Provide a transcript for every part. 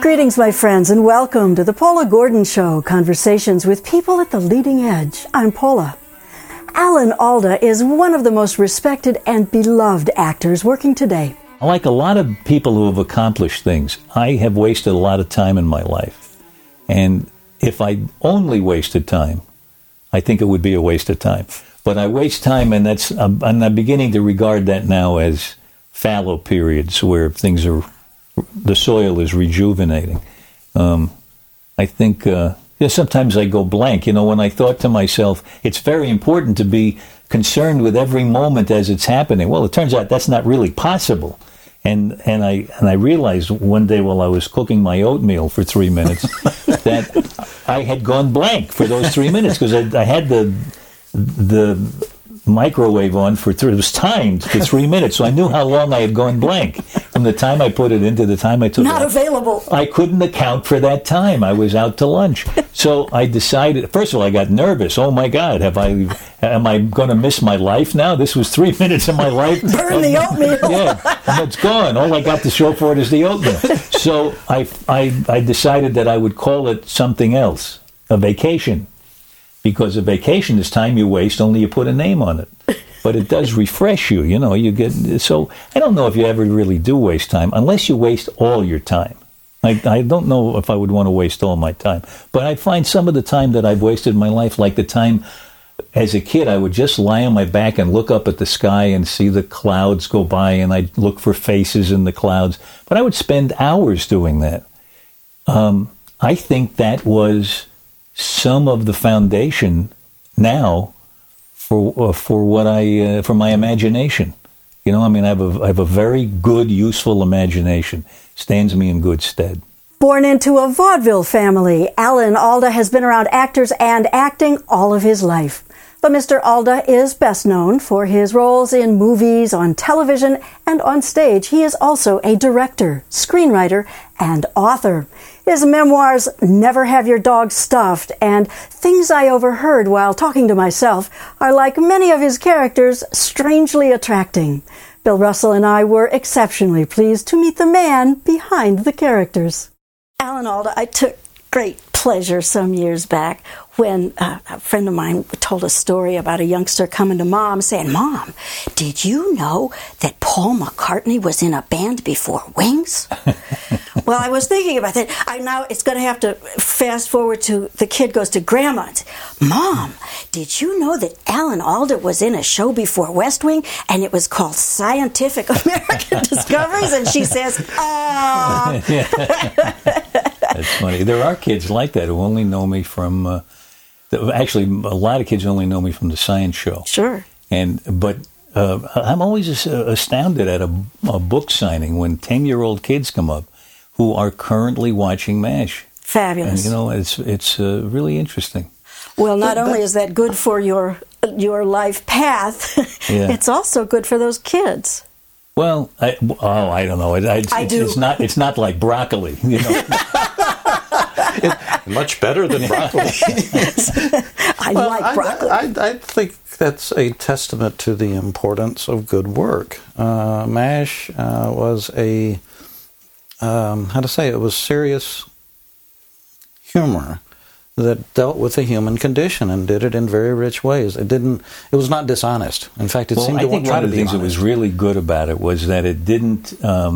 Greetings, my friends, and welcome to the Paula Gordon Show, conversations with people at the leading edge. I'm Paula. Alan Alda is one of the most respected and beloved actors working today. Like a lot of people who have accomplished things, I have wasted a lot of time in my life. And if I only wasted time, I think it would be a waste of time. But I waste time, and I'm beginning to regard that now as fallow periods where the soil is rejuvenating. I think sometimes I go blank. When I thought to myself, it's very important to be concerned with every moment as it's happening. Well, it turns out that's not really possible. And I realized one day while I was cooking my oatmeal for 3 minutes that I had gone blank for those 3 minutes because I had the microwave on it was timed for 3 minutes, so I knew how long I had gone blank from the time I put it in to the time I took it out. Not available. I couldn't account for that time. I was out to lunch. So I decided, first of all, I got nervous. Oh my God, am I going to miss my life now? This was 3 minutes of my life. Burn the oatmeal. Yeah, and it's gone. All I got to show for it is the oatmeal. So I decided that I would call it something else, a vacation. Because a vacation is time you waste, only you put a name on it. But it does refresh you, so I don't know if you ever really do waste time, unless you waste all your time. I don't know if I would want to waste all my time. But I find some of the time that I've wasted in my life, like the time as a kid, I would just lie on my back and look up at the sky and see the clouds go by, and I'd look for faces in the clouds. But I would spend hours doing that. I think that was some of the foundation now for my imagination. I have a very good, useful imagination. Stands me in good stead. Born into a vaudeville family, Alan Alda has been around actors and acting all of his life. But Mr. Alda is best known for his roles in movies, on television, and on stage. He is also a director, screenwriter, and author. His memoirs, Never Have Your Dog Stuffed, and Things I Overheard While Talking to Myself, are, like many of his characters, strangely attracting. Bill Russell and I were exceptionally pleased to meet the man behind the characters. Alan Alda, I took great pleasure some years back when a friend of mine told a story about a youngster coming to Mom saying, "Mom, did you know that Paul McCartney was in a band before Wings?" Well, I was thinking about that. Now it's going to have to fast forward to the kid goes to Grandma and says, "Mom, did you know that Alan Alda was in a show before West Wing and it was called Scientific American Discoveries?" And she says, "Ah." That's funny. There are kids like that who only know me from, actually, a lot of kids only know me from the science show. Sure. But I'm always astounded at a book signing when 10-year-old kids come up who are currently watching MASH. Fabulous. And, it's really interesting. Well, not only is that good for your life path, it's also good for those kids. Well, I don't know. It's not like broccoli, Much better than broccoli. I like broccoli. I think that's a testament to the importance of good work. MASH was it was serious humor that dealt with the human condition and did it in very rich ways. It was not dishonest. In fact, it seemed to try to be honest. I think one of the things that was really good about it was that it didn't.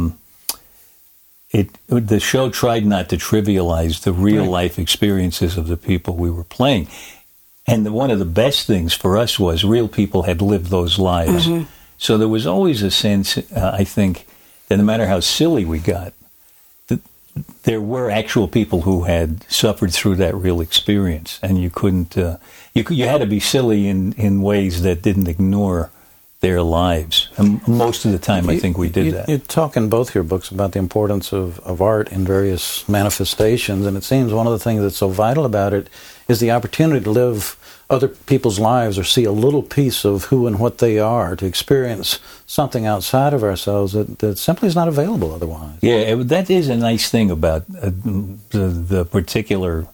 The show tried not to trivialize the real life experiences of the people we were playing. And one of the best things for us was real people had lived those lives. Mm-hmm. So there was always a sense, I think, that no matter how silly we got, there were actual people who had suffered through that real experience. And you couldn't, you had to be silly in ways that didn't ignore their lives. And most of the time, I think we did that. You talk in both your books about the importance of art in various manifestations, and it seems one of the things that's so vital about it is the opportunity to live other people's lives or see a little piece of who and what they are, to experience something outside of ourselves that simply is not available otherwise. Yeah, that is a nice thing about the particular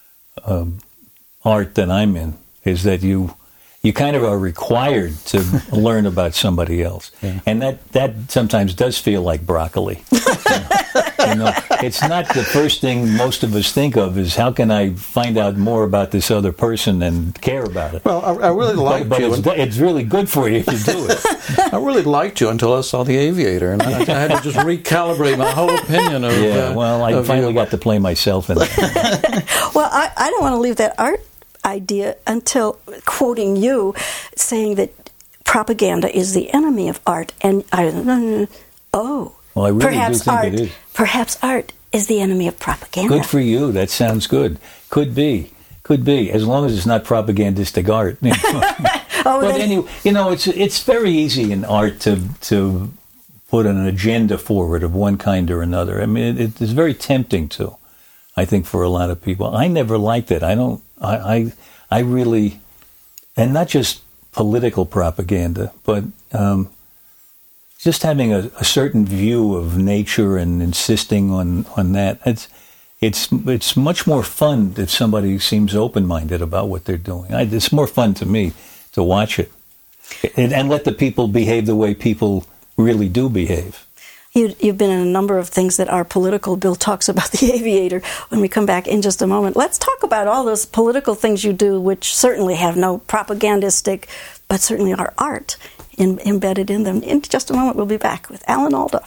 art that I'm in, is that you kind of are required to learn about somebody else. Yeah. And that sometimes does feel like broccoli. It's not the first thing most of us think of is how can I find out more about this other person and care about it. Well, I really liked you. But it's really good for you if you do it. I really liked you until I saw The Aviator, and I had to just recalibrate my whole opinion of I finally got to play myself in that. Well, I don't want to leave that art idea until quoting you, saying that propaganda is the enemy of art, and well, I really perhaps do think art, it is. Perhaps art is the enemy of propaganda. Good for you. That sounds good. Could be, as long as it's not propagandistic art. But anyway, it's very easy in art to put an agenda forward of one kind or another. I mean, it is very tempting to, I think, for a lot of people. I never liked it. I really, and not just political propaganda, but just having a certain view of nature and insisting on that. It's much more fun if somebody seems open-minded about what they're doing. It's more fun to me to watch it and let the people behave the way people really do behave. You've been in a number of things that are political. Bill talks about The Aviator when we come back in just a moment. Let's talk about all those political things you do, which certainly have no propagandistic, but certainly are art embedded in them. In just a moment, we'll be back with Alan Alda.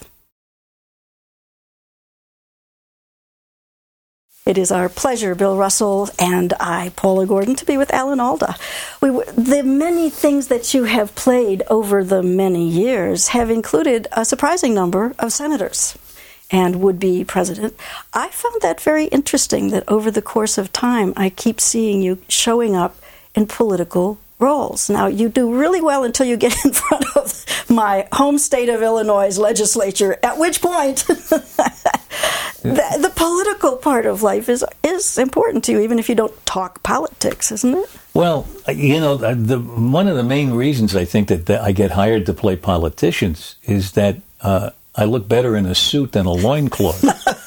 It is our pleasure, Bill Russell and I, Paula Gordon, to be with Alan Alda. The many things that you have played over the many years have included a surprising number of senators and would-be president. I found that very interesting, that over the course of time, I keep seeing you showing up in political roles. Now, you do really well until you get in front of my home state of Illinois' legislature, at which point the political part of life is important to you, even if you don't talk politics, isn't it? Well, one of the main reasons I think that I get hired to play politicians is that I look better in a suit than a loincloth.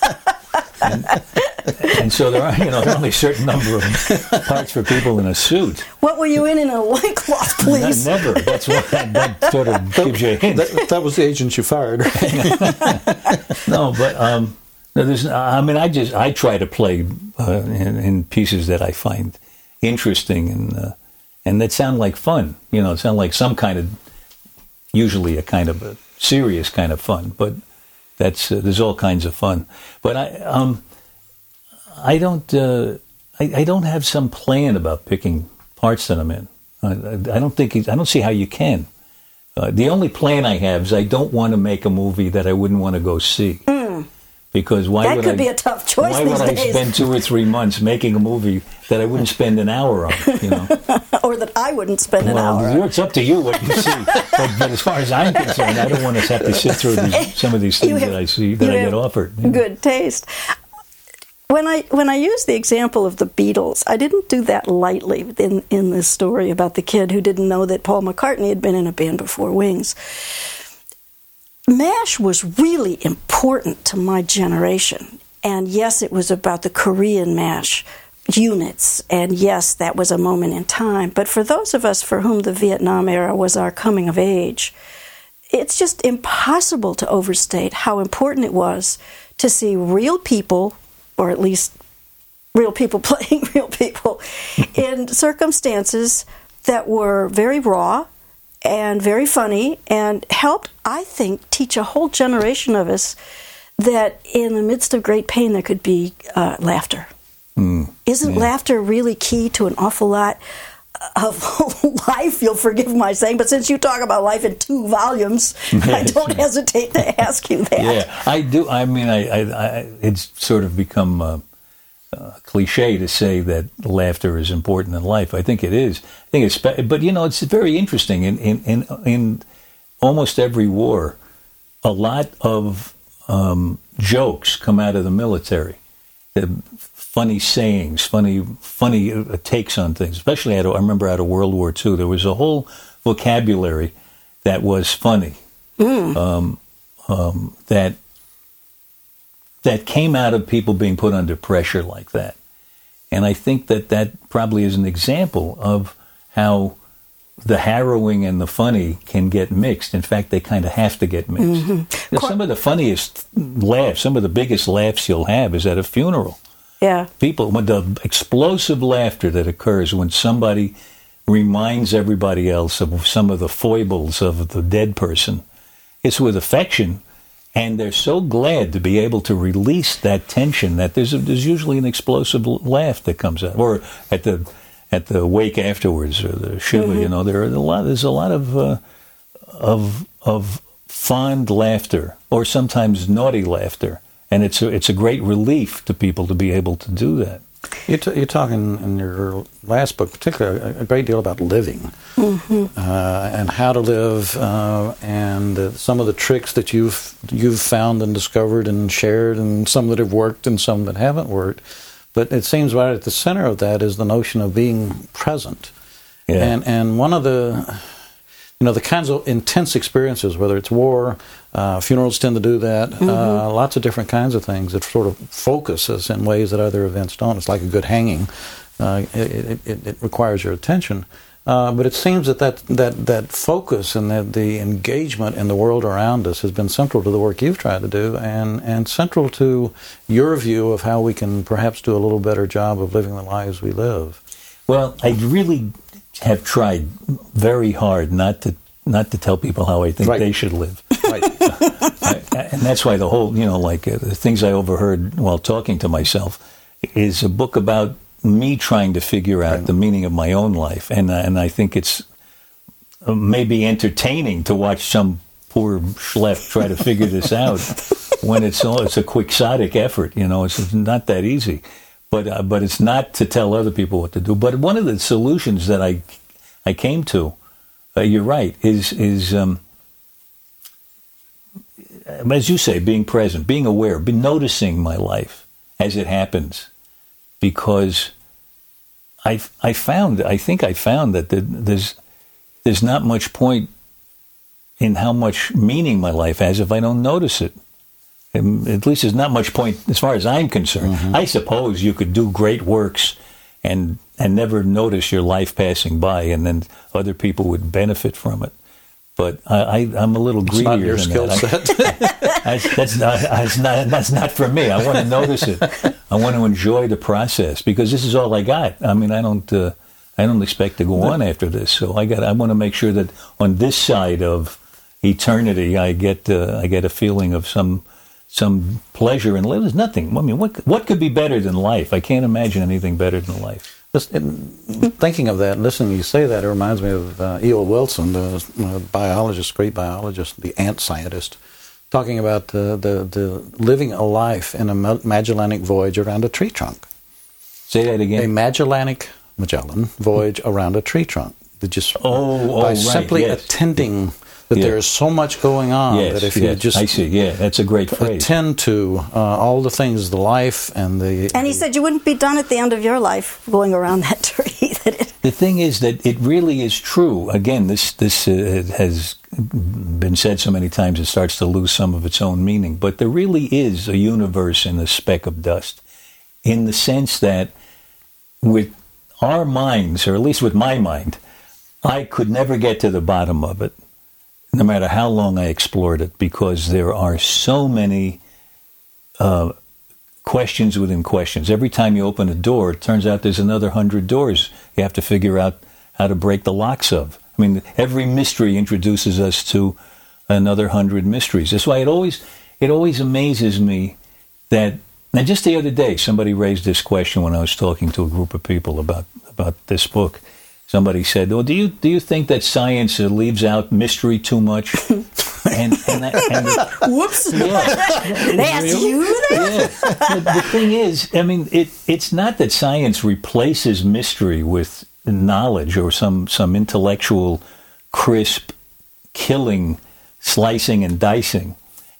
And so there are, only a certain number of parts for people in a suit. What were you in a loincloth, please? Never. That's what that sort of gives you a hint. That was the agent you fired, right? No, but I try to play in pieces that I find interesting and that sound like fun. Sound like some kind of, usually a kind of a serious kind of fun, but there's all kinds of fun. But I don't have some plan about picking parts that I'm in. I don't see how you can. The only plan I have is I don't want to make a movie that I wouldn't want to go see. Because that could be a tough choice these days. Why would I spend 2 or 3 months making a movie that I wouldn't spend an hour on? Or that I wouldn't spend an hour on. It's up to you what you see. But as far as I'm concerned, I don't want to have to sit through some of these things that I see that I get offered. Good taste. When I use the example of the Beatles, I didn't do that lightly in this story about the kid who didn't know that Paul McCartney had been in a band before Wings. MASH was really important to my generation. And yes, it was about the Korean MASH units. And yes, that was a moment in time. But for those of us for whom the Vietnam era was our coming of age, it's just impossible to overstate how important it was to see real people, or at least real people playing real people, in circumstances that were very raw and very funny, and helped, I think, teach a whole generation of us that in the midst of great pain there could be laughter. Isn't laughter really key to an awful lot of life? You'll forgive my saying, but since you talk about life in 2 volumes, I don't hesitate to ask you that. Yeah, I do. I mean, it's sort of become cliche to say that laughter is important in life. I think it is. But it's very interesting. In almost every war, a lot of jokes come out of the military. Funny sayings, funny takes on things. Especially I remember out of World War II, there was a whole vocabulary that was funny. That came out of people being put under pressure like that. And I think that probably is an example of how the harrowing and the funny can get mixed. In fact, they kind of have to get mixed. Some of the funniest laughs, some of the biggest laughs you'll have is at a funeral. Yeah. People, when the explosive laughter that occurs when somebody reminds everybody else of some of the foibles of the dead person, it's with affection, and they're so glad to be able to release that tension that there's usually an explosive laugh that comes out, or at the wake afterwards, or the shiva. Mm-hmm. There's a lot of fond laughter, or sometimes naughty laughter, and it's a great relief to people to be able to do that. You're talking in your last book, particularly, a great deal about living and how to live, and some of the tricks that you've found and discovered and shared, and some that have worked and some that haven't worked. But it seems right at the center of that is the notion of being present. Yeah. And one of the kinds of intense experiences, whether it's war, funerals tend to do that, lots of different kinds of things that sort of focus us in ways that other events don't. It's like a good hanging. It requires your attention. But it seems that focus and that the engagement in the world around us has been central to the work you've tried to do, and central to your view of how we can perhaps do a little better job of living the lives we live. Well, I really have tried very hard not to tell people how I think they should live. Right. And that's why the whole, the things I overheard while talking to myself is a book about me trying to figure out the meaning of my own life. And I think it's maybe entertaining to watch some poor schlep try to figure this out when it's a quixotic effort. It's not that easy. But it's not to tell other people what to do. But one of the solutions that I came to, you're right, is as you say, being present, being aware, noticing my life as it happens, because I found that there's not much point in how much meaning my life has if I don't notice it. At least there's not much point as far as I'm concerned. I suppose you could do great works and never notice your life passing by, and then other people would benefit from it. But I'm a little greedier not your than skill that. That's not for me. I want to notice it. I want to enjoy the process, because this is all I got. I mean, I don't expect to go on after this. So I want to make sure that on this side of eternity, I get a feeling of some pleasure in life. There's nothing. I mean, what could be better than life? I can't imagine anything better than life. Thinking of that, listening to you say that, it reminds me of E.O. Wilson, the biologist, great biologist, the ant scientist, talking about the living a life in a Magellanic voyage around a tree trunk. Say that again. A Magellan voyage around a tree trunk. By simply attending that there is so much going on that if you just... I see, that's a great phrase. Attend to all the things, the life and the... And he said you wouldn't be done at the end of your life going around that tree. The thing is that it really is true. Again, this has been said so many times it starts to lose some of its own meaning. But there really is a universe in a speck of dust, in the sense that with our minds, or at least with my mind, I could never get to the bottom of it, no matter how long I explored it, because there are so many questions within questions. Every time you open a door, it turns out there's another 100 doors you have to figure out how to break the locks of. I mean, every mystery introduces us to another 100 mysteries. That's why it always amazes me that, and just the other day, somebody raised this question when I was talking to a group of people about this book. Somebody said, "Well, do you think that science leaves out mystery too much?" Whoops! Yeah. They asked you that? Yeah. The thing is, I mean, it's not that science replaces mystery with knowledge or some intellectual, crisp, killing, slicing and dicing.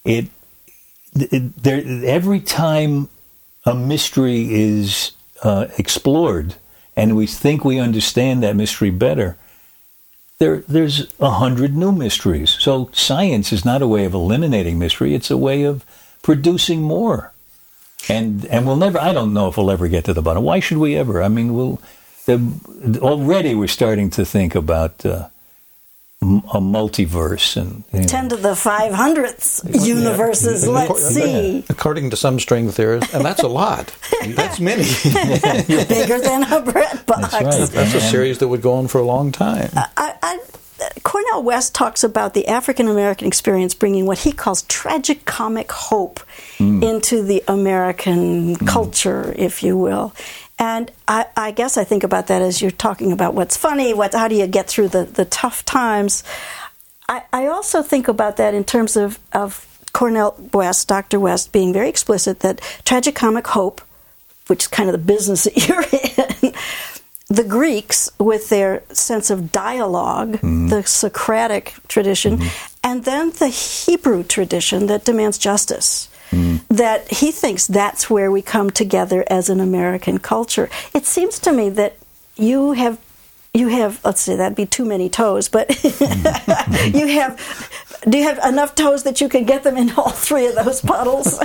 Every time a mystery is explored, and we think we understand that mystery better, there's 100 new mysteries. So science is not a way of eliminating mystery, it's a way of producing more. And we'll never, I don't know if we'll ever get to the bottom. Why should we ever? I mean, already we're starting to think about a multiverse and 10 to the 500th universes. Yeah. Let's see. According to some string theorists, and that's a lot. That's many. Bigger than a bread box. That's right. That's a series that would go on for a long time. Cornel West talks about the African American experience bringing what he calls tragic comic hope into the American culture, if you will. And I guess I think about that as you're talking about what's funny, how do you get through the tough times. I also think about that in terms of Cornel West, Dr. West, being very explicit that tragic comic hope, which is kind of the business that you're in, the Greeks with their sense of dialogue, the Socratic tradition, and then the Hebrew tradition that demands justice. That he thinks that's where we come together as an American culture. It seems to me that you have, let's say that'd be too many toes, but do you have enough toes that you can get them in all three of those puddles?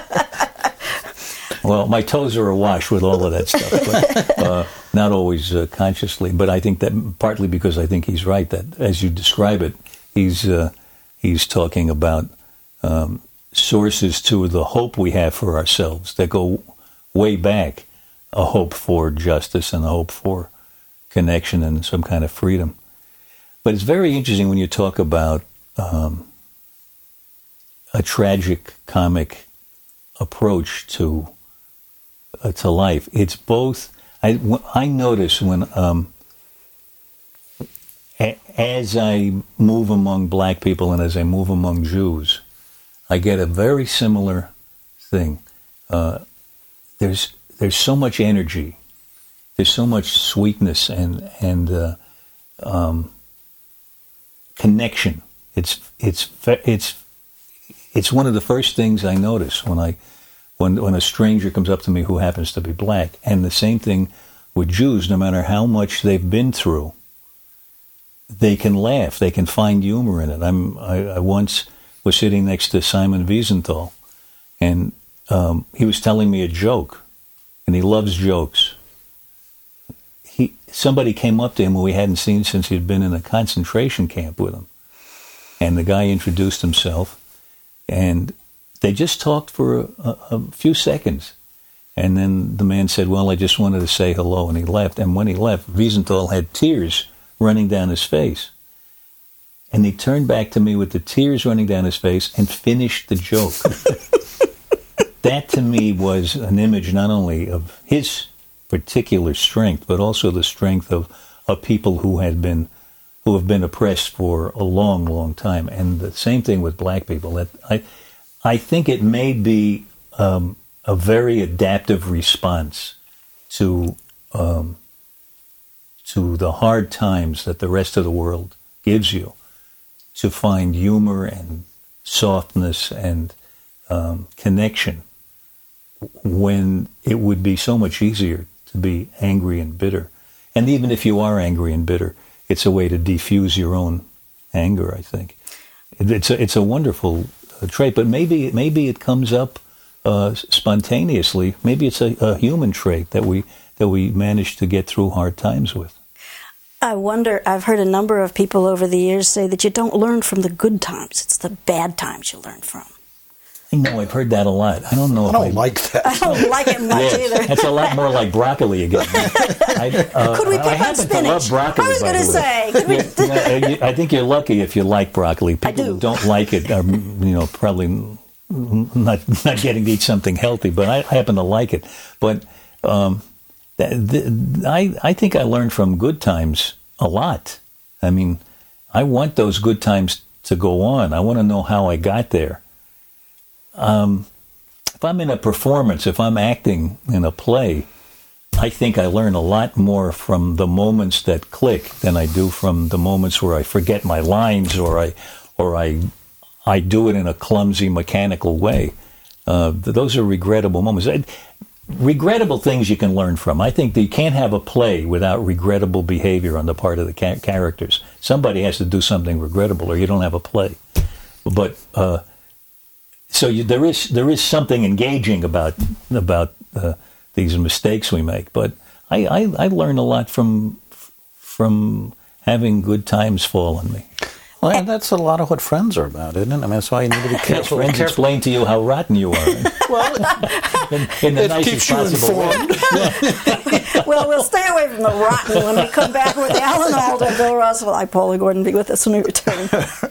Well, my toes are awash with all of that stuff, but not always consciously. But I think that partly because I think he's right, that as you describe it, he's talking about sources to the hope we have for ourselves that go way back, a hope for justice and a hope for connection and some kind of freedom. But it's very interesting when you talk about a tragic comic approach to life. It's both. I notice when as I move among black people and as I move among Jews, I get a very similar thing. There's so much energy, there's so much sweetness and connection. It's one of the first things I notice when a stranger comes up to me who happens to be black. And the same thing with Jews. No matter how much they've been through, they can laugh. They can find humor in it. I once was sitting next to Simon Wiesenthal, and he was telling me a joke, and he loves jokes. Somebody came up to him who we hadn't seen since he'd been in a concentration camp with him, and the guy introduced himself, and they just talked for a few seconds, and then the man said, "Well, I just wanted to say hello," and he left. And when he left, Wiesenthal had tears running down his face. And he turned back to me with the tears running down his face and finished the joke. That to me was an image not only of his particular strength, but also the strength of people who have been oppressed for a long, long time. And the same thing with black people. That I think it may be a very adaptive response to the hard times that the rest of the world gives you, to find humor and softness and connection when it would be so much easier to be angry and bitter. And even if you are angry and bitter, it's a way to defuse your own anger, I think. It's a wonderful trait, but maybe it comes up spontaneously. Maybe it's a human trait that we manage to get through hard times with. I wonder, I've heard a number of people over the years say that you don't learn from the good times. It's the bad times you learn from. I know, I've heard that a lot. I don't know. I don't like that. I don't like it much either. That's a lot more like broccoli again. Could we pick on spinach? I love broccoli, I was going to say. I think you're lucky if you like broccoli. People I do. who don't like it are, probably not getting to eat something healthy, but I happen to like it. But I think I learned from good times a lot. I mean, I want those good times to go on. I want to know how I got there. If I'm in a performance, if I'm acting in a play, I think I learn a lot more from the moments that click than I do from the moments where I forget my lines or I do it in a clumsy, mechanical way. Those are regrettable moments. Regrettable things you can learn from. I think that you can't have a play without regrettable behavior on the part of the characters. Somebody has to do something regrettable, or you don't have a play. But so there is something engaging about these mistakes we make. But I learn a lot from having good times fall on me. Well, and that's a lot of what Friends are about, isn't it? I mean, that's why you need to be careful. Friends explain to you how rotten you are. Well, in the it nicest keeps you possible way. informed. Well, we'll stay away from the rotten when we come back with Alan Alda, Bill Russell. I'm Paula Gordon. Be with us when we return.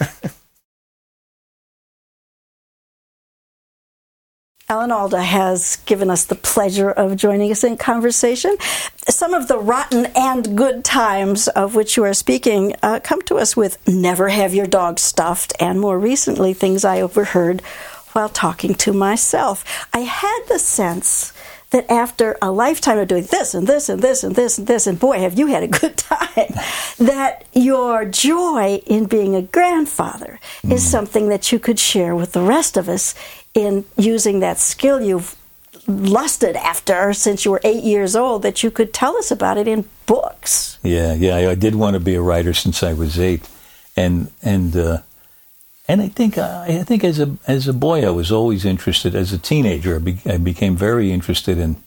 Alan Alda has given us the pleasure of joining us in conversation. Some of the rotten and good times of which you are speaking come to us with Never Have Your Dog Stuffed, and more recently, things I overheard while talking to myself. I had the sense that after a lifetime of doing this and this and this and this and this, and boy, have you had a good time, that your joy in being a grandfather is something that you could share with the rest of us in using that skill you've lusted after since you were 8 years old, that you could tell us about it in books. Yeah, I did want to be a writer since I was 8, and I think as a boy I was always interested. As a teenager, I became very interested in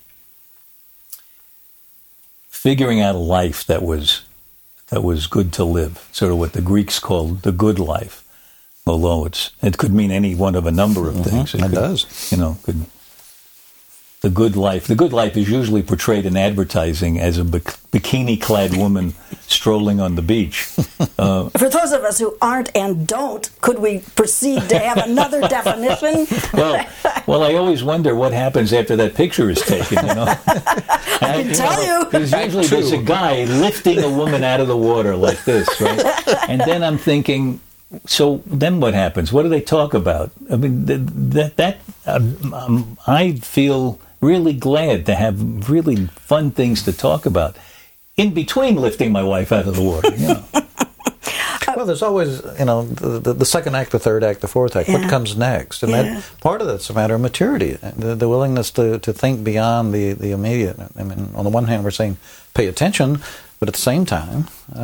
figuring out a life that was good to live, sort of what the Greeks called the good life. Although it could mean any one of a number of things. It does. The good life. The good life is usually portrayed in advertising as a bikini-clad woman strolling on the beach. For those of us who aren't and don't, could we proceed to have another definition? Well, I always wonder what happens after that picture is taken. I can tell you. Because usually there's a guy lifting a woman out of the water like this, right? And then I'm thinking, so then what happens? What do they talk about? I mean, I feel really glad to have really fun things to talk about in between lifting my wife out of the water. Well, there's always, the second act, the third act, the fourth act. Yeah. What comes next? And that part of that's a matter of maturity, the willingness to think beyond the immediate. I mean, on the one hand, we're saying pay attention, but at the same time,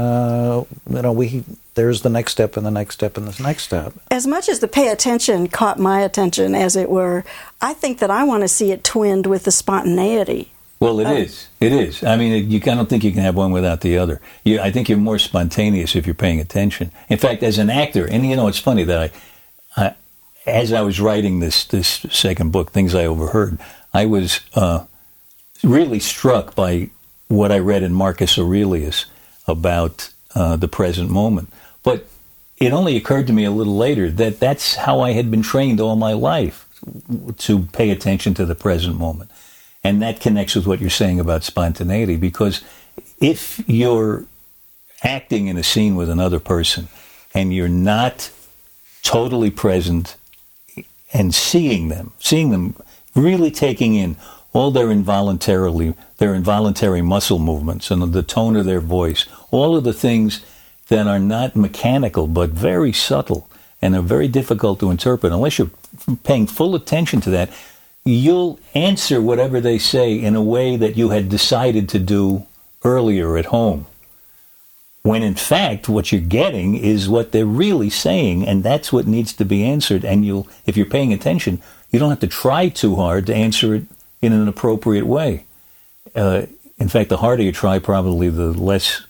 there's the next step and the next step and the next step. As much as the pay attention caught my attention, as it were, I think that I want to see it twinned with the spontaneity. Well, it is. It is. I mean, I don't think you can have one without the other. I think you're more spontaneous if you're paying attention. In fact, as an actor, and it's funny that I as I was writing this second book, Things I Overheard, I was really struck by what I read in Marcus Aurelius about the present moment. But it only occurred to me a little later that that's how I had been trained all my life, to pay attention to the present moment. And that connects with what you're saying about spontaneity, because if you're acting in a scene with another person and you're not totally present and seeing them really taking in all their involuntary muscle movements and the tone of their voice, all of the things that are not mechanical but very subtle and are very difficult to interpret, unless you're paying full attention to that, you'll answer whatever they say in a way that you had decided to do earlier at home. When in fact, what you're getting is what they're really saying, and that's what needs to be answered. And if you're paying attention, you don't have to try too hard to answer it in an appropriate way. In fact, the harder you try, probably the less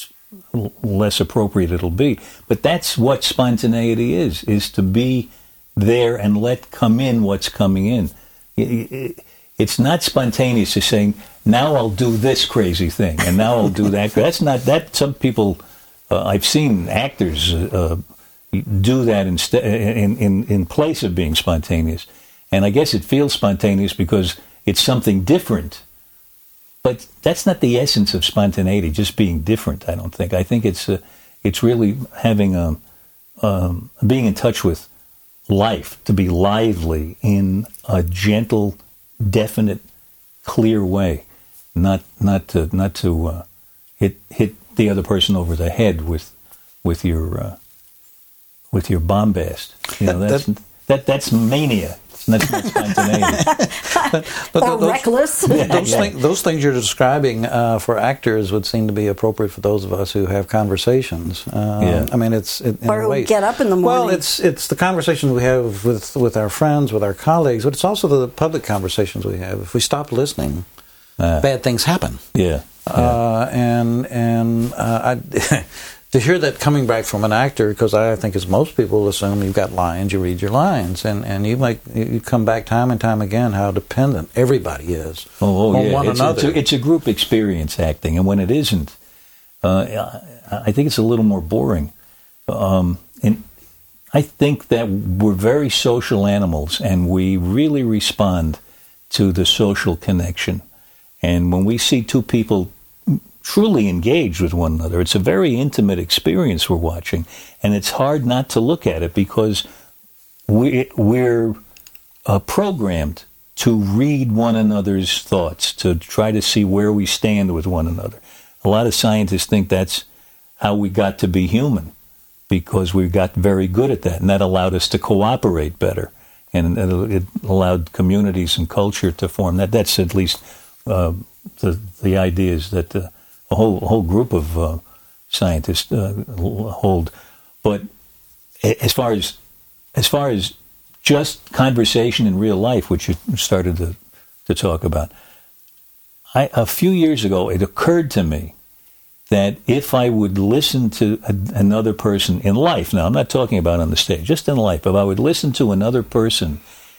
appropriate it'll be. But that's what spontaneity is to be there and let come in what's coming in. It's not spontaneous to saying, now I'll do this crazy thing, and now I'll do that. That's not that. Some people, I've seen actors do that in place of being spontaneous. And I guess it feels spontaneous because it's something different. But that's not the essence of spontaneity, just being different, I don't think. I think it's really having being in touch with life, to be lively in a gentle, definite, clear way, not to hit the other person over the head with your bombast. That's mania. That's not spontaneity. Or reckless. Those things you're describing for actors would seem to be appropriate for those of us who have conversations. I mean, it's in or a way, who get up in the morning. Well, it's the conversations we have with our friends, with our colleagues, but it's also the public conversations we have. If we stop listening, bad things happen. Yeah. to hear that coming back from an actor, because I think as most people assume you've got lines, you read your lines, and you come back time and time again how dependent everybody is on one another. It's a group experience, acting, and when it isn't, I think it's a little more boring. And I think that we're very social animals, and we really respond to the social connection. And when we see two people truly engaged with one another, it's a very intimate experience we're watching, and it's hard not to look at it because we're programmed to read one another's thoughts, to try to see where we stand with one another. A lot of scientists think that's how we got to be human, because we got very good at that, and that allowed us to cooperate better, and it allowed communities and culture to form. That's at least the ideas that a whole group of scientists hold. But as far as just conversation in real life, which you started to talk about, a few years ago it occurred to me that if I would listen to another person in life, now I'm not talking about on the stage, just in life, if I would listen to another person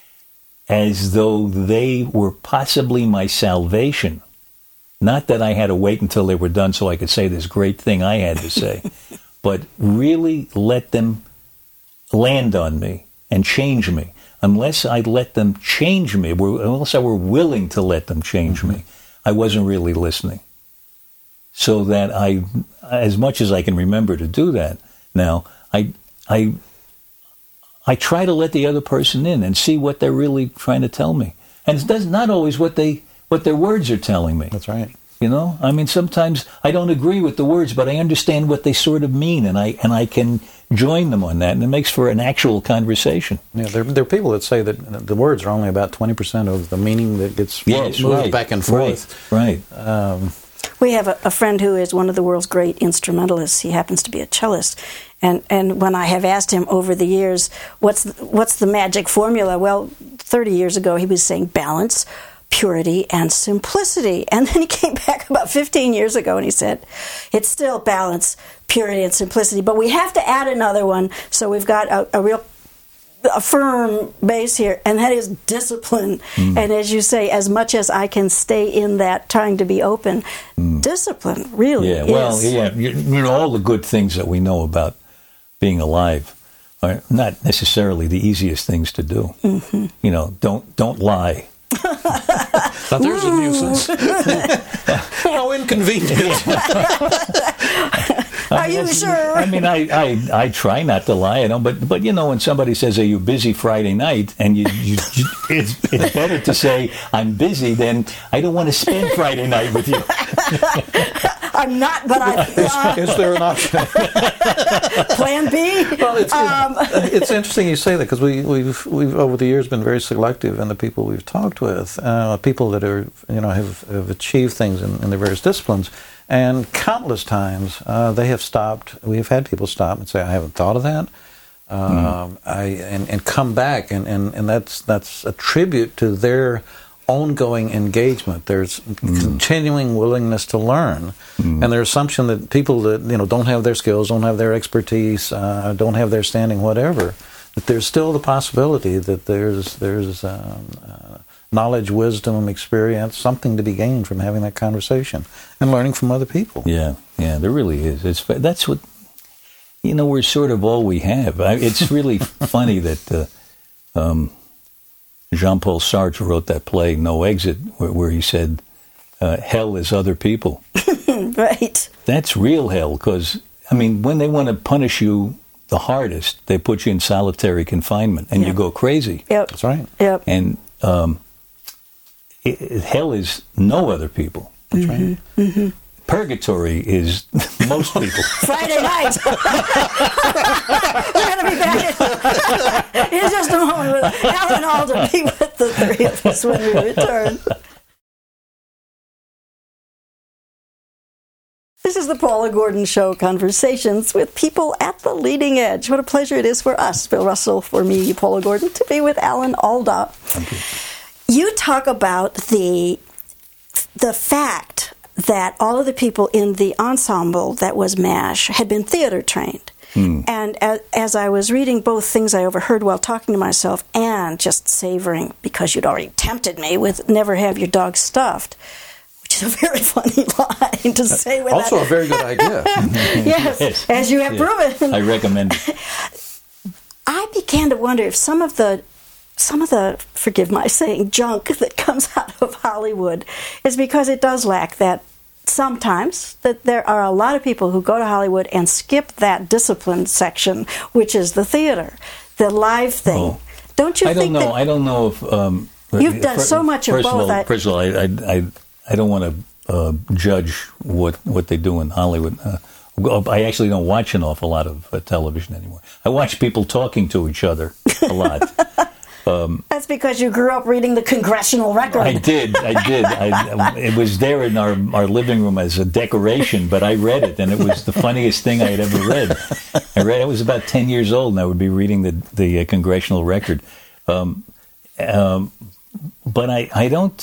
as though they were possibly my salvation, not that I had to wait until they were done so I could say this great thing I had to say, but really let them land on me and change me. Unless I let them change me, unless I were willing to let them change me, I wasn't really listening. So that as much as I can remember to do that now, I try to let the other person in and see what they're really trying to tell me. And it's not always what their words are telling me. That's right. You know, I mean, sometimes I don't agree with the words, but I understand what they sort of mean, and I can join them on that, and it makes for an actual conversation. Yeah, there are people that say that the words are only about 20% of the meaning that gets moved back and forth. Right. We have a friend who is one of the world's great instrumentalists. He happens to be a cellist. And when I have asked him over the years, what's the magic formula? Well, 30 years ago he was saying balance, purity, and simplicity. And then he came back about 15 years ago and he said, it's still balance, purity, and simplicity, but we have to add another one, so we've got a firm base here, and that is discipline. And as you say, as much as I can stay in that, trying to be open, discipline really is. Well, you know, all the good things that we know about being alive are not necessarily the easiest things to do. You know, don't lie. Now there's a nuisance. How inconvenient. Are you sure? I mean, I try not to lie, but you know, when somebody says, "Are you busy Friday night?" and it's better to say, "I'm busy," than "I don't want to spend Friday night with you." I'm not, but is there an option? Plan B? Well, it's interesting you say that, because we've over the years been very selective in the people we've talked with, people that are have achieved things in their various disciplines, and countless times they have stopped. We have had people stop and say, "I haven't thought of that," and come back, and that's a tribute to their ongoing engagement. There's continuing willingness to learn, and their assumption that people that don't have their skills, don't have their expertise, don't have their standing, whatever, that there's still the possibility that there's knowledge, wisdom, experience, something to be gained from having that conversation and learning from other people. Yeah, there really is. That's what we're sort of all we have. It's really funny that Jean-Paul Sartre wrote that play, No Exit, where he said, hell is other people. Right. That's real hell, because, I mean, when they want to punish you the hardest, they put you in solitary confinement, and you go crazy. Yep. That's right. Yep. And hell is no other people. That's right. Mm-hmm. Purgatory is most people. Friday night. We're going to be back in just a moment with Alan Alda. Be with the three of us when we return. This is the Paula Gordon Show, conversations with people at the leading edge. What a pleasure it is for us, Bill Russell, for me, Paula Gordon, to be with Alan Alda. Thank you. You talk about the fact that all of the people in the ensemble that was MASH had been theater trained. And as I was reading both things I overheard while talking to myself and just savoring, because you'd already tempted me with never have your dog stuffed, which is a very funny line to say. Also a very good idea. Yes, as you have proven. I recommend it. I began to wonder if some of the, forgive my saying, junk that comes out of Hollywood is because it does lack that. Sometimes that there are a lot of people who go to Hollywood and skip that discipline section, which is the theater, the live thing. Oh. Don't you think that... I don't know if... you've done so much of both. First of all, I don't want to judge what they do in Hollywood. I actually don't watch an awful lot of television anymore. I watch people talking to each other a lot. That's because you grew up reading the Congressional Record. I did. It was there in our living room as a decoration, but I read it, and it was the funniest thing I had ever read. I was about 10 years old, and I would be reading the Congressional Record. But I don't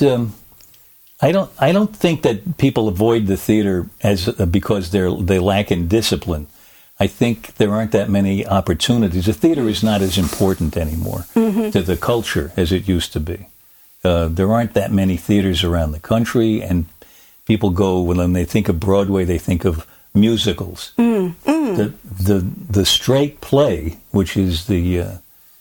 think that people avoid the theater because they lack in discipline. I think there aren't that many opportunities. The theater is not as important anymore to the culture as it used to be. There aren't that many theaters around the country, and people go, when they think of Broadway, they think of musicals. The straight play, which is the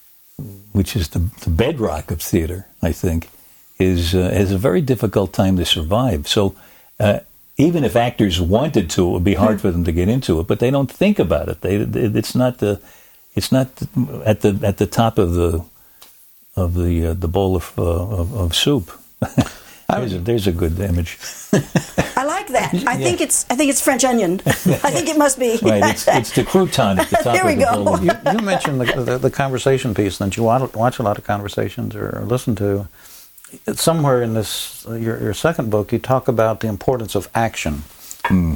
bedrock of theater, I think, is a very difficult time to survive. So. Even if actors wanted to, it would be hard for them to get into it. But they don't think about it. It's not at the top of the bowl of soup. There's a good image. I like that. I think it's French onion. I think it must be. Right. It's the crouton at the top there we of the go. bowl. You mentioned the conversation piece that you watch a lot of conversations or listen to. Somewhere in this your second book, you talk about the importance of action in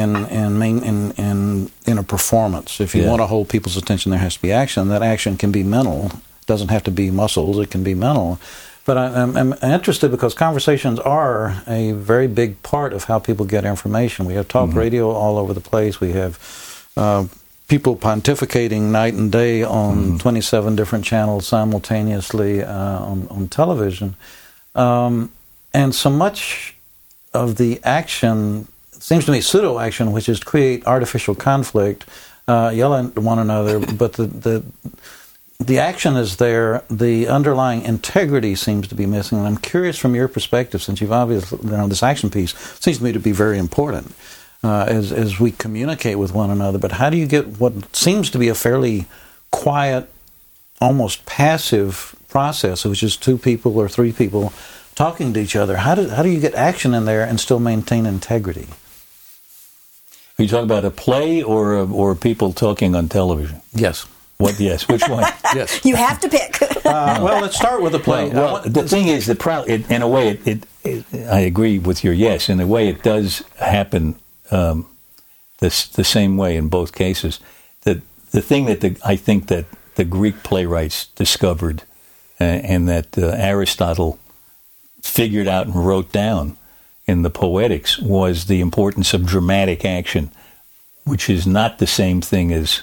a performance. If you want to hold people's attention, there has to be action. That action can be mental. It doesn't have to be muscles. It can be mental. But I'm interested because conversations are a very big part of how people get information. We have talk radio all over the place. We have people pontificating night and day on 27 different channels simultaneously on television. And so much of the action seems to me pseudo-action, which is to create artificial conflict, yell at one another, but the action is there, the underlying integrity seems to be missing. And I'm curious from your perspective, since you've obviously, this action piece seems to me to be very important as we communicate with one another. But how do you get what seems to be a fairly quiet, almost passive process, which is two people or three people talking to each other? How do you get action in there and still maintain integrity? Are you talking about a play or people talking on television? Yes. What? Yes. Which one? Yes. You have to pick. Well, let's start with the play. Well, the thing is, in a way, I agree with your yes. In a way, it does happen the same way in both cases. The thing that I think that the Greek playwrights discovered and that Aristotle figured out and wrote down in the Poetics was the importance of dramatic action, which is not the same thing as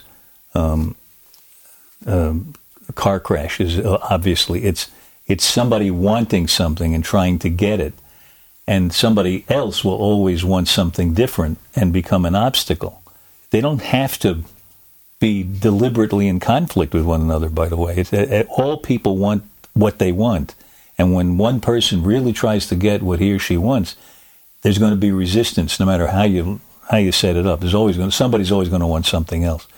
car crashes. Obviously, it's somebody wanting something and trying to get it, and somebody else will always want something different and become an obstacle. They don't have to be deliberately in conflict with one another, by the way. All people want what they want, and when one person really tries to get what he or she wants, there's going to be resistance no matter how you set it up. Somebody's always going to want something else.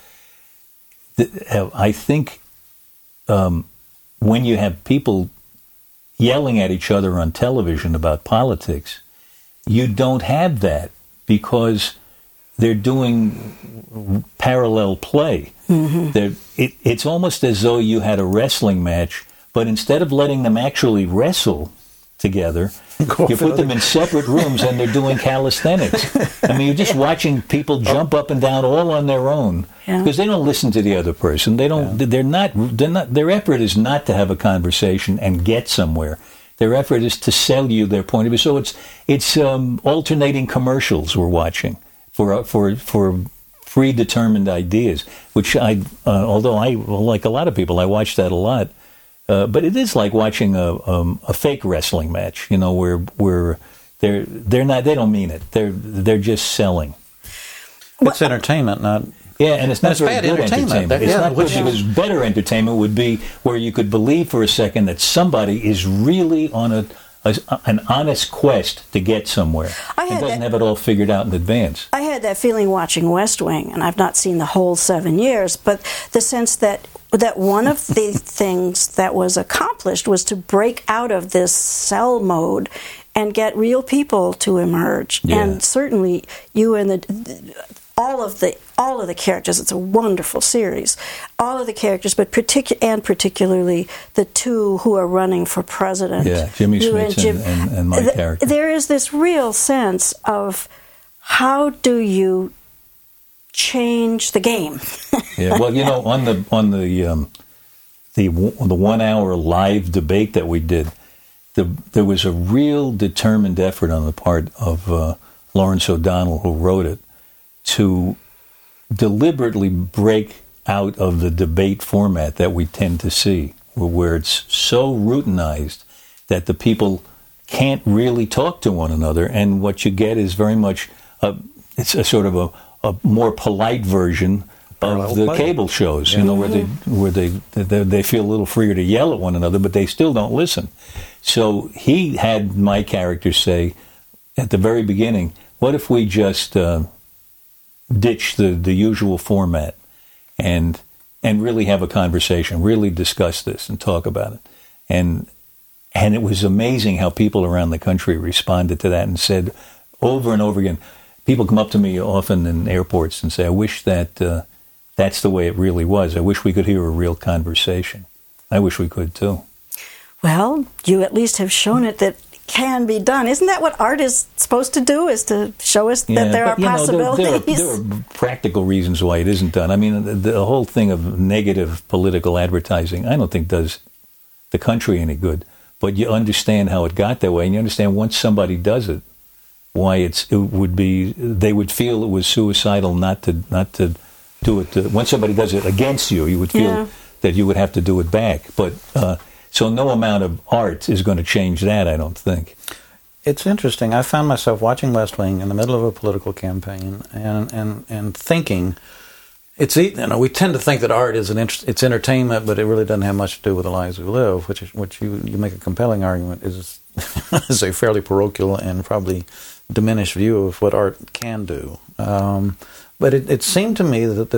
I think when you have people yelling at each other on television about politics, you don't have that because they're doing parallel play. Mm-hmm. It's almost as though you had a wrestling match, but instead of letting them actually wrestle together, you put them in separate rooms and they're doing calisthenics. I mean, you're just watching people jump up and down all on their own because they don't listen to the other person. They don't. They're not. Their effort is not to have a conversation and get somewhere. Their effort is to sell you their point of view. So it's alternating commercials we're watching for predetermined ideas, which although I, like a lot of people, I watch that a lot. But it is like watching a fake wrestling match, where they don't mean it. They're just selling. It's entertainment, not. Yeah, and it's not very good entertainment. It's not good, yeah. because better entertainment would be where you could believe for a second that somebody is really on an honest quest to get somewhere. And doesn't have it all figured out in advance. I had that feeling watching West Wing, and I've not seen the whole 7 years, but the sense that one of the things that was accomplished was to break out of this cell mode and get real people to emerge. Yeah. And certainly you and all of the characters. It's a wonderful series. All of the characters, but particularly the two who are running for president. Yeah, Jimmy Smits and my character. There is this real sense of how do you change the game? Yeah, well, on the 1 hour live debate that we did, there was a real determined effort on the part of Lawrence O'Donnell, who wrote it, to deliberately break out of the debate format that we tend to see, where it's so routinized that the people can't really talk to one another, and what you get is very much it's a sort of a more polite version of the cable shows, where they feel a little freer to yell at one another, but they still don't listen. So he had my character say at the very beginning, "What if we just ditch the usual format and really have a conversation, really discuss this and talk about it?" And it was amazing how people around the country responded to that and said over and over again. People come up to me often in airports and say, "I wish that that's the way it really was. I wish we could hear a real conversation." I wish we could too. Well, you at least have shown it that can be done. Isn't that what art is supposed to do, is to show us that there are possibilities? There are practical reasons why it isn't done. I mean, the whole thing of negative political advertising, I don't think does the country any good. But you understand how it got that way, and you understand once somebody does it, why they would feel it was suicidal not to do it. Once somebody does it against you, you would feel that you would have to do it back. But so no amount of art is going to change that, I don't think. It's interesting. I found myself watching West Wing in the middle of a political campaign and thinking, we tend to think that art is it's entertainment, but it really doesn't have much to do with the lives we live, which you make a compelling argument is is a fairly parochial and probably diminished view of what art can do. But it seemed to me that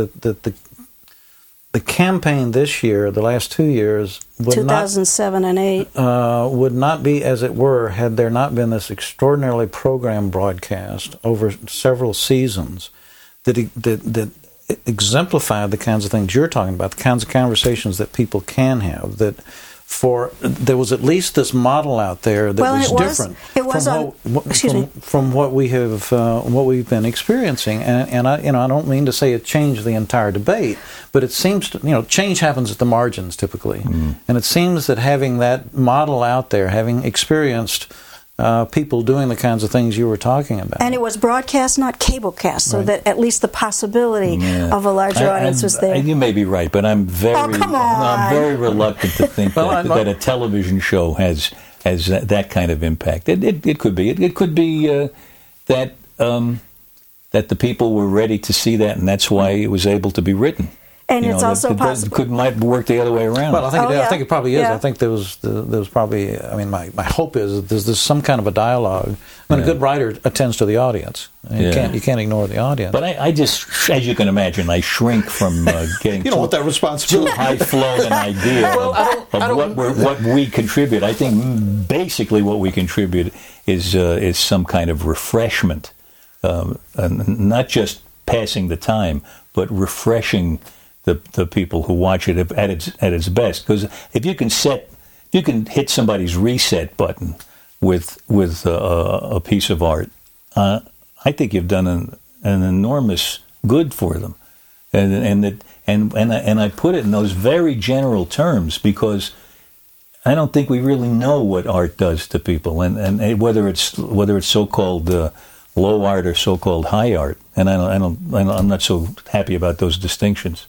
the campaign this year, the last 2 years, 2007 and 2008, would not be as it were had there not been this extraordinarily programmed broadcast over several seasons that exemplified the kinds of things you're talking about, the kinds of conversations that people can have. There was at least this model out there that was different from what we've been experiencing, and I don't mean to say it changed the entire debate, but it seems to, change happens at the margins typically, and it seems that having that model out there, having experienced people doing the kinds of things you were talking about. And it was broadcast, not cablecast, so that at least the possibility of a larger audience was there. You may be right, but I'm very reluctant to think that a television show has that kind of impact. It could be. It could be that the people were ready to see that, and that's why it was able to be written. And it's also possible. It might work the other way around. Well, I think it probably is. Yeah. I think there was probably. I mean, my hope is that there's some kind of a dialogue. I mean, a good writer attends to the audience. You can't ignore the audience. But I just, as you can imagine, I shrink from getting you don't want that responsibility. Too high-flown an idea of what we contribute. I think basically what we contribute is some kind of refreshment, not just passing the time, but refreshing the people who watch it at its best. Because if you can hit somebody's reset button with a piece of art, I think you've done an enormous good for them. And I put it in those very general terms because I don't think we really know what art does to people, and whether it's so-called low art or so-called high art. And I'm not so happy about those distinctions.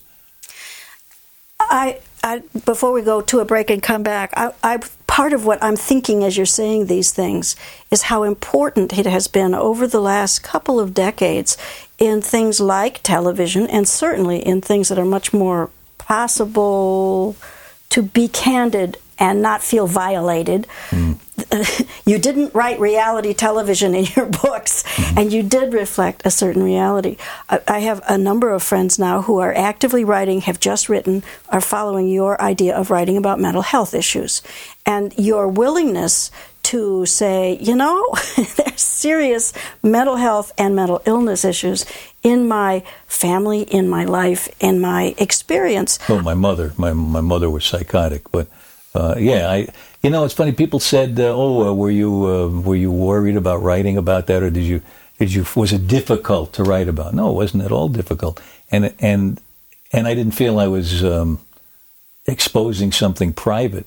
Before we go to a break and come back, part of what I'm thinking as you're saying these things is how important it has been over the last couple of decades in things like television, and certainly in things that are much more possible to be candid and not feel violated. You didn't write reality television in your books, and you did reflect a certain reality. I have a number of friends now who are actively writing, have just written, are following your idea of writing about mental health issues. And your willingness to say, there's serious mental health and mental illness issues in my family, in my life, in my experience. Oh, my mother was psychotic, but it's funny. People said, were you worried about writing about that, or was it difficult to write about? No, it wasn't at all difficult, and I didn't feel I was exposing something private.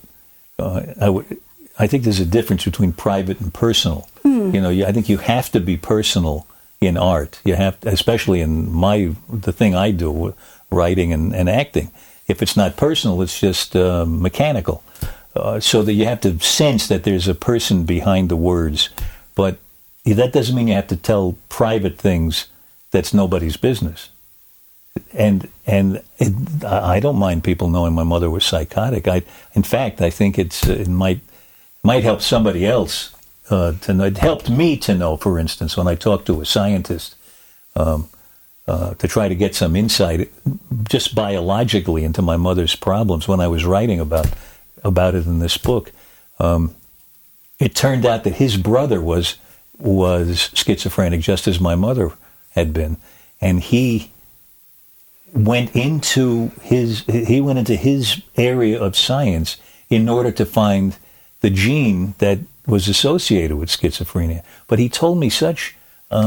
I think there's a difference between private and personal. I think you have to be personal in art. You have to, especially in the thing I do, writing and acting. If it's not personal, it's just mechanical. So that you have to sense that there's a person behind the words. But that doesn't mean you have to tell private things that's nobody's business. And I don't mind people knowing my mother was psychotic. In fact, I think it might help somebody else to know. It helped me to know, for instance, when I talked to a scientist, to try to get some insight just biologically into my mother's problems when I was writing about it in this book. It turned out that his brother was schizophrenic, just as my mother had been, and he went into his area of science in order to find the gene that was associated with schizophrenia. But he told me such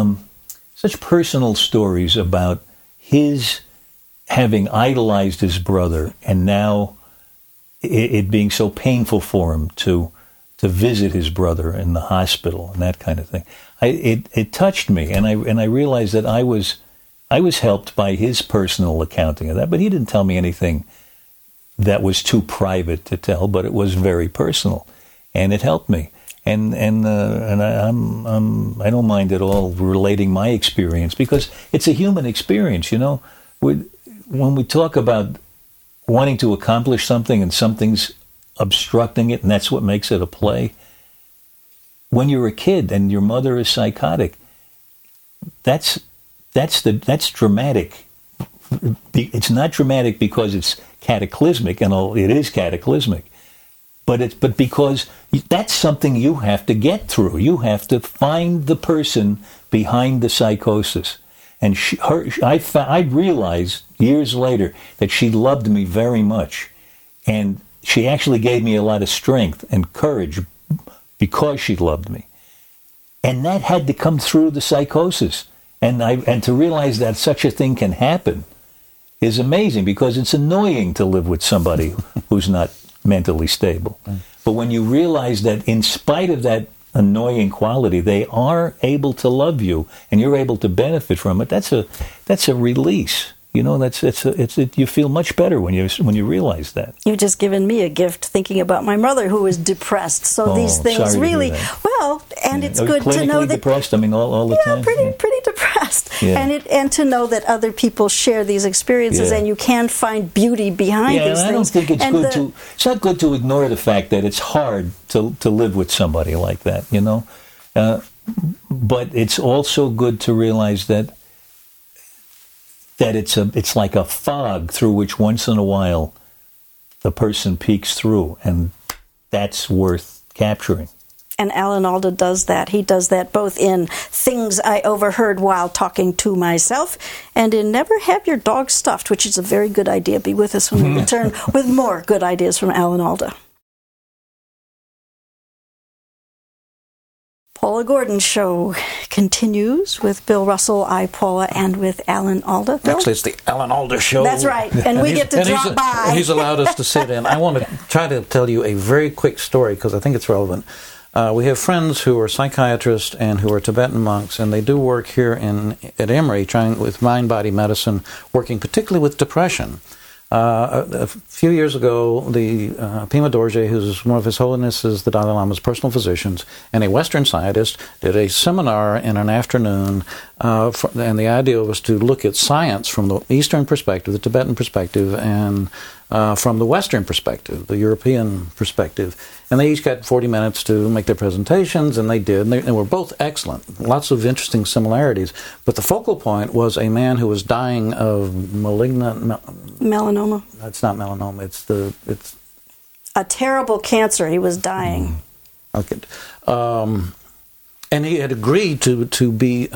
personal stories about his having idolized his brother, and now it being so painful for him to visit his brother in the hospital and that kind of thing. It touched me, and I realized that I was helped by his personal accounting of that. But he didn't tell me anything that was too private to tell, but it was very personal, and it helped me. And I don't mind at all relating my experience, because it's a human experience. When we talk about wanting to accomplish something and something's obstructing it, and that's what makes it a play. When you're a kid and your mother is psychotic, that's dramatic. It's not dramatic because it's cataclysmic, and it is cataclysmic. But because that's something you have to get through. You have to find the person behind the psychosis. And I realized years later that she loved me very much. And she actually gave me a lot of strength and courage because she loved me. And that had to come through the psychosis. And to realize that such a thing can happen is amazing, because it's annoying to live with somebody who's not mentally stable. But when you realize that in spite of that annoying quality, they are able to love you and you're able to benefit from it, that's a release. You feel much better when you realize that. You've just given me a gift thinking about my mother, who was depressed. So these things really, it's good to know that depressed. I mean, all the time. Pretty depressed, yeah. and to know that other people share these experiences, and you can find beauty behind these things. I don't think it's good to. It's not good to ignore the fact that it's hard to live with somebody like that. But it's also good to realize that it's like a fog through which once in a while the person peeks through, and that's worth capturing. And Alan Alda does that. He does that both in Things I Overheard While Talking to Myself and in Never Have Your Dog Stuffed, which is a very good idea. Be with us when we return with more good ideas from Alan Alda. Paula Paula Gordon Show continues with Bill Russell, I, Paula, and with Alan Alda. Bill? Actually, it's the Alan Alda Show. That's right, and we get to drop by. He's allowed us to sit in. I want to try to tell you a very quick story because I think it's relevant. We have friends who are psychiatrists and who are Tibetan monks, and they do work here at Emory, trying with mind-body medicine, working particularly with depression. A few years ago, the Pema Dorje, who's one of His Holiness's the Dalai Lama's personal physicians, and a Western scientist, did a seminar in an afternoon, and the idea was to look at science from the Eastern perspective, the Tibetan perspective, and from the Western perspective, the European perspective. And they each got 40 minutes to make their presentations, and they did. And they were both excellent. Lots of interesting similarities. But the focal point was a man who was dying of melanoma. That's not melanoma. It's a terrible cancer. He was dying. Okay. And he had agreed to be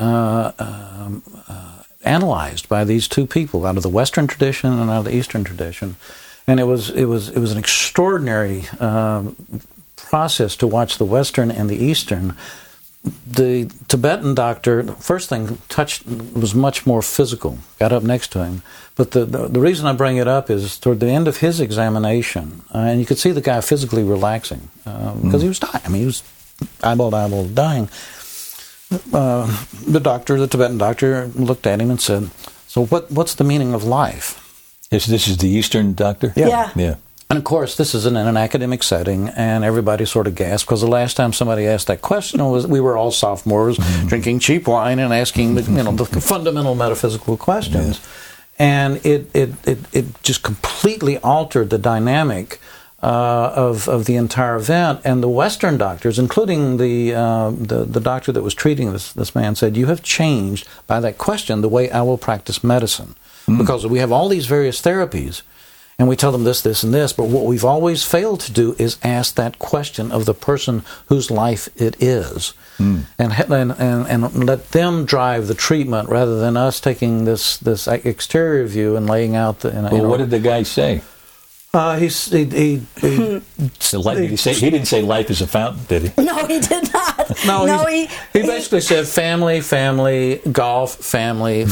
analyzed by these two people out of the Western tradition and out of the Eastern tradition. And it was an extraordinary process to watch the Western and the Eastern. The Tibetan doctor, the first thing was much more physical, got up next to him. But the reason I bring it up is toward the end of his examination, and you could see the guy physically relaxing because he was dying. I mean, he was eyeball to eyeball dying. The Tibetan doctor, looked at him and said, "So what's the meaning of life?" This is the Eastern doctor? Yeah. And of course, this is in an academic setting, and everybody sort of gasped because the last time somebody asked that question was we were all sophomores drinking cheap wine and asking the fundamental metaphysical questions, and it just completely altered the dynamic of the entire event. And the Western doctors, including the doctor that was treating this man, said, "You have changed by that question the way I will practice medicine." Because we have all these various therapies, and we tell them this, this, and this, but what we've always failed to do is ask that question of the person whose life it is, and let them drive the treatment rather than us taking this exterior view and laying out the. What did the guy say? He didn't say life is a fountain, did he? No, he did not. No, he basically said family, golf, family.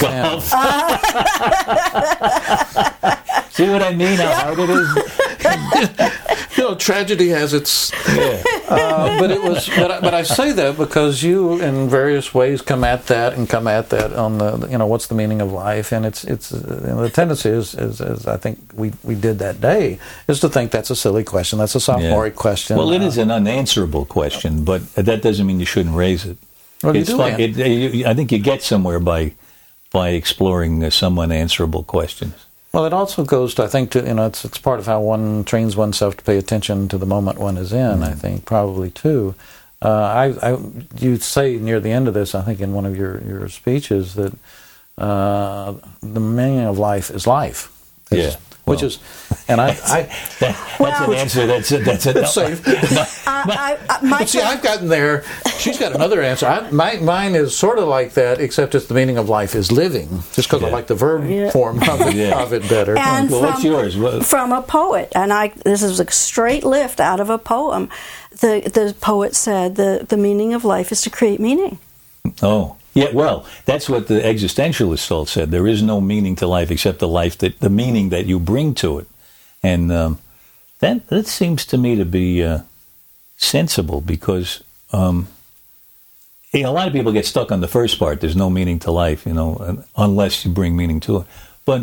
See what I mean? How hard it is. Tragedy has its. Yeah. But I say that because you, in various ways, come at that on the what's the meaning of life, and it's the tendency is I think we did that day is to think that's a silly question, that's a sophomoric question. Well, it is an unanswerable question, but that doesn't mean you shouldn't raise it. Well, it's fun. I think you get somewhere by exploring some unanswerable questions. Well, it also goes to, I think, it's part of how one trains oneself to pay attention to the moment one is in, I think, probably, too. You say near the end of this, I think, in one of your speeches, that the meaning of life is life. Which is, and that's an answer. That's safe. But see, I've gotten there. She's got another answer. Mine is sort of like that, except it's the meaning of life is living, just because I like the verb form of it better. And what's yours? From a poet, and this is a straight lift out of a poem. The poet said the meaning of life is to create meaning. Oh. Yeah, well, that's what the existentialist all said. There is no meaning to life except the meaning that you bring to it. And that seems to me to be sensible because a lot of people get stuck on the first part. There's no meaning to life, unless you bring meaning to it. But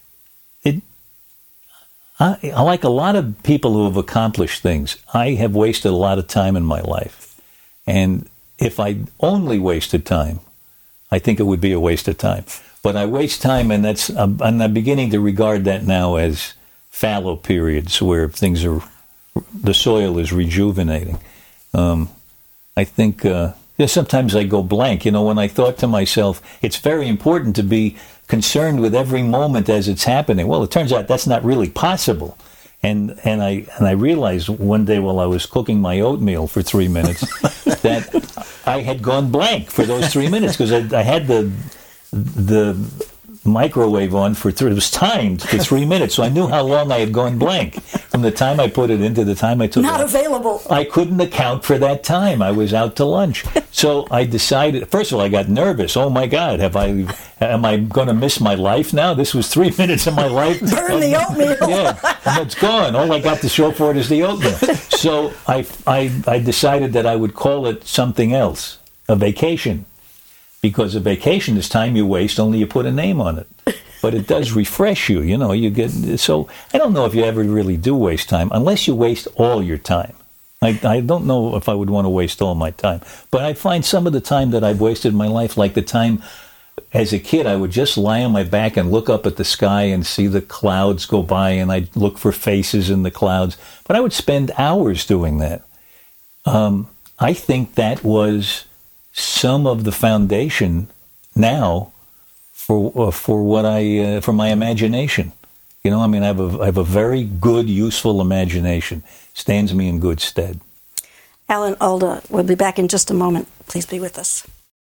I like a lot of people who have accomplished things. I have wasted a lot of time in my life. And if I only wasted time, I think it would be a waste of time. But I waste time, and I'm beginning to regard that now as fallow periods where the soil is rejuvenating. I think sometimes I go blank. When I thought to myself, it's very important to be concerned with every moment as it's happening. Well, it turns out that's not really possible. And I realized one day while I was cooking my oatmeal for 3 minutes that I had gone blank for those 3 minutes because I had the microwave on it was timed for 3 minutes, so I knew how long I had gone blank from the time I put it in to the time I took it out. Not available. I couldn't account for that time. I was out to lunch. So I decided, first of all, I got nervous. Oh my God, am I going to miss my life now? This was 3 minutes of my life. Burn the oatmeal. Yeah, and it's gone. All I got to show for it is the oatmeal. So I decided that I would call it something else, a vacation. Because a vacation is time you waste, only you put a name on it. But it does refresh you, you get, so I don't know if you ever really do waste time, unless you waste all your time. I don't know if I would want to waste all my time. But I find some of the time that I've wasted in my life, like the time as a kid, I would just lie on my back and look up at the sky and see the clouds go by, and I'd look for faces in the clouds. But I would spend hours doing that. I think that was some of the foundation now for my imagination. I have a very good, useful imagination. Stands me in good stead. Alan Alda will be back in just a moment. Please be with us.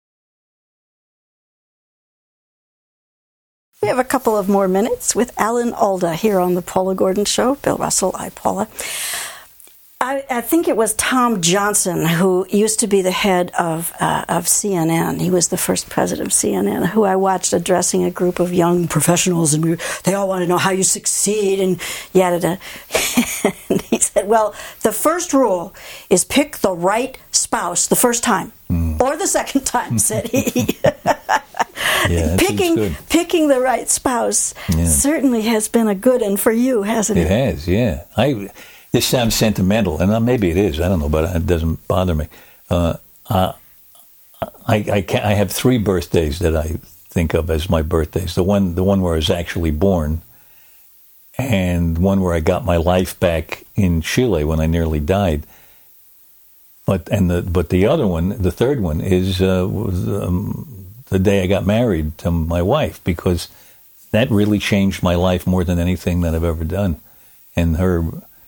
We have a couple of more minutes with Alan Alda here on the Paula Gordon Show. Bill Russell, I, Paula. I think it was Tom Johnson, who used to be the head of CNN. He was the first president of CNN, who I watched addressing a group of young professionals, and they all want to know how you succeed, and yada. And he said, well, the first rule is pick the right spouse the first time, or the second time, said he. Yeah, picking the right spouse certainly has been a good one for you, hasn't it? It has, yeah. This sounds sentimental, and maybe it is. I don't know, but it doesn't bother me. I have 3 birthdays that I think of as my birthdays. The one where I was actually born, and one where I got my life back in Chile when I nearly died. But the other one, the third one, was the day I got married to my wife, because that really changed my life more than anything that I've ever done, and her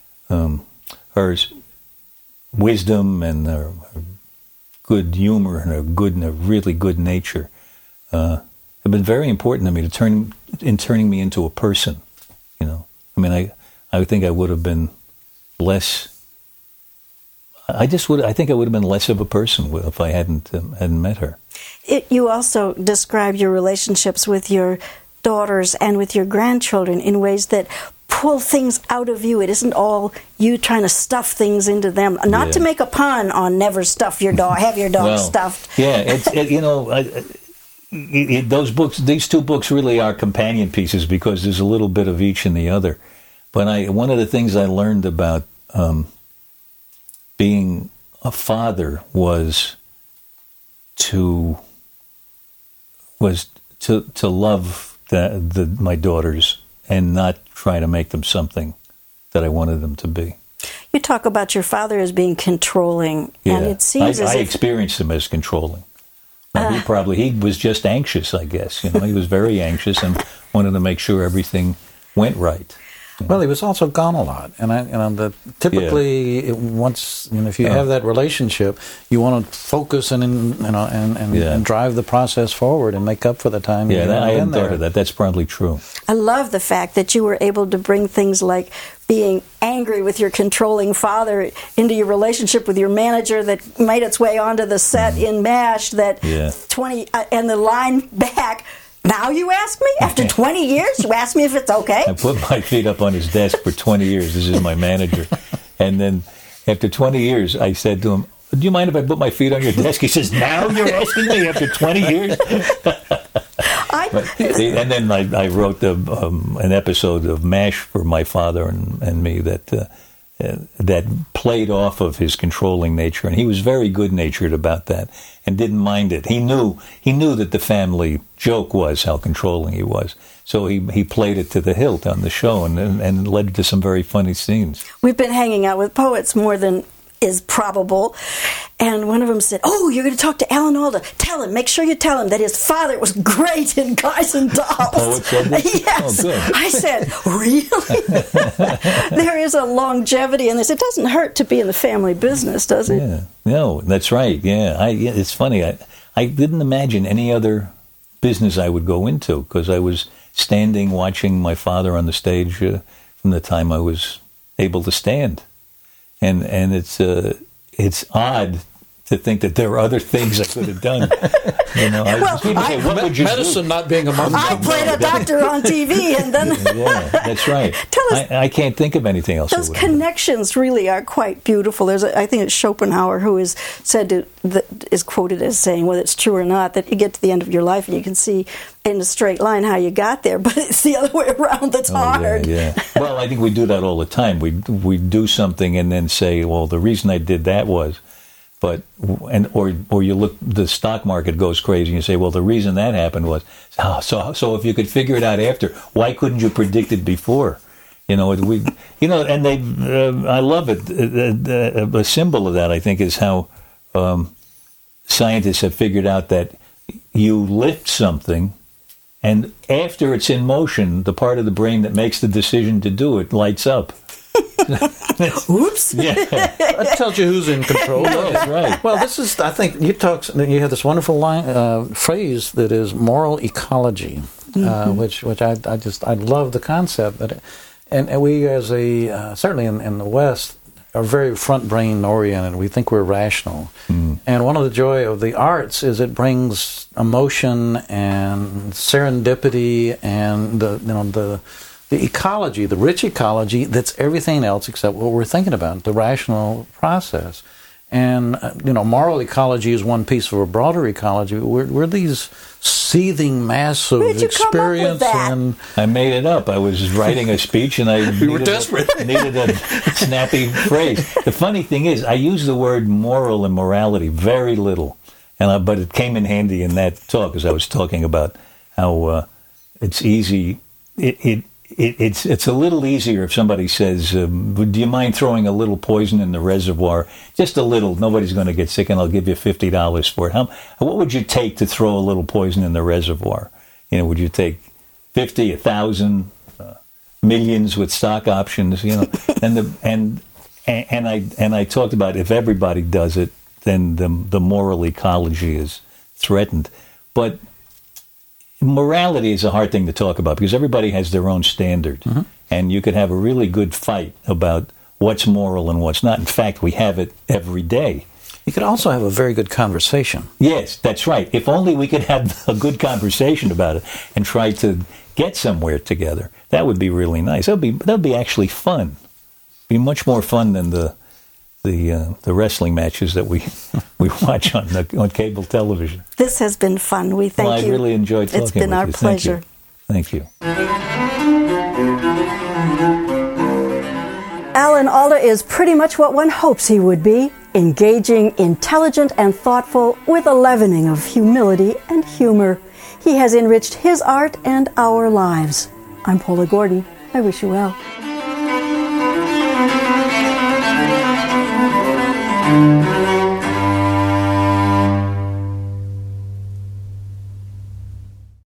wisdom and her good humor and her really good nature have been very important to me turning me into a person. I think I would have been less. I think I would have been less of a person if I hadn't met her. You also describe your relationships with your daughters and with your grandchildren in ways that pull things out of you. It isn't all you trying to stuff things into them. Not to make a pun on never stuff your dog, have your dog stuffed. Yeah, those books, these 2 books really are companion pieces, because there's a little bit of each in the other. But one of the things I learned about being a father was to love my daughters and not try to make them something that I wanted them to be. You talk about your father as being controlling, and it seems I experienced him as controlling. He was just anxious, I guess. He was very anxious and wanted to make sure everything went right. Well, he was also gone a lot, and typically, once if you have that relationship, you want to focus and drive the process forward and make up for the time. Yeah, I hadn't thought of that. That's probably true. I love the fact that you were able to bring things like being angry with your controlling father into your relationship with your manager that made its way onto the set in MASH. That 20 and the line back. Now you ask me? After 20 years, you ask me if it's okay? I put my feet up on his desk for 20 years. This is my manager. And then after 20 years, I said to him, do you mind if I put my feet on your desk? He says, now you're asking me after 20 years? And then I wrote an episode of MASH for my father and me that played off of his controlling nature, and he was very good-natured about that and didn't mind it. He knew that the family joke was how controlling he was, so he played it to the hilt on the show, and led to some very funny scenes. We've been hanging out with poets more than is probable, and one of them said, "Oh, you're going to talk to Alan Alda. Make sure you tell him that his father was great in Guys and Dolls." Poet said that? Yes. Oh, good. I said, "Really?" There is a longevity in this. It doesn't hurt to be in the family business, does it? Yeah. No, that's right. Yeah, it's funny. I didn't imagine any other business I would go into, because I was standing watching my father on the stage from the time I was able to stand. And it's odd to think that there are other things I could have done. People say, what would you medicine do? not being among them. I played a doctor on TV, and then Yeah, that's right. Tell us, I can't think of anything else. those connections really are quite beautiful. I think it's Schopenhauer who is is quoted as saying, whether it's true or not, that you get to the end of your life and you can see in a straight line how you got there, but it's the other way around that's hard. Yeah. Well, I think we do that all the time. We do something and then say, well, the reason I did that was. Or you look, the stock market goes crazy, and you say, well, the reason that happened was, so if you could figure it out after, why couldn't you predict it before? And I love it. A symbol of that, I think, is how scientists have figured out that you lift something, and after it's in motion, the part of the brain that makes the decision to do it lights up. Oops. Yeah. That tells you who's in control. That's right. Well, this is, I think, you have this wonderful phrase that is moral ecology, which I love the concept. And we, as certainly in the West, are very front brain oriented. We think we're rational. And one of the joy of the arts is it brings emotion and serendipity and the ecology, the rich ecology that's everything else except what we're thinking about, the rational process. And, moral ecology is one piece of a broader ecology. We're these seething mass of experience. And I made it up. I was writing a speech and I needed a snappy phrase. The funny thing is, I use the word moral and morality very little, but it came in handy in that talk as I was talking about how it's easy. It's a little easier if somebody says, do you mind throwing a little poison in the reservoir? Just a little. Nobody's going to get sick, and I'll give you $50 for it. What would you take to throw a little poison in the reservoir? Would you take 50, 1,000, millions with stock options? And I talked about if everybody does it, then the moral ecology is threatened. But morality is a hard thing to talk about because everybody has their own standard. And you could have a really good fight about what's moral and what's not. In fact, we have it every day. You could also have a very good conversation. Yes, that's right. If only we could have a good conversation about it and try to get somewhere together. That would be really nice. That'd be actually fun. Be much more fun than the wrestling matches that we watch on cable television. This has been fun. We thank you. I really enjoyed talking with you. It's been our pleasure. Thank you. Alan Alda is pretty much what one hopes he would be, engaging, intelligent, and thoughtful with a leavening of humility and humor. He has enriched his art and our lives. I'm Paula Gordon. I wish you well.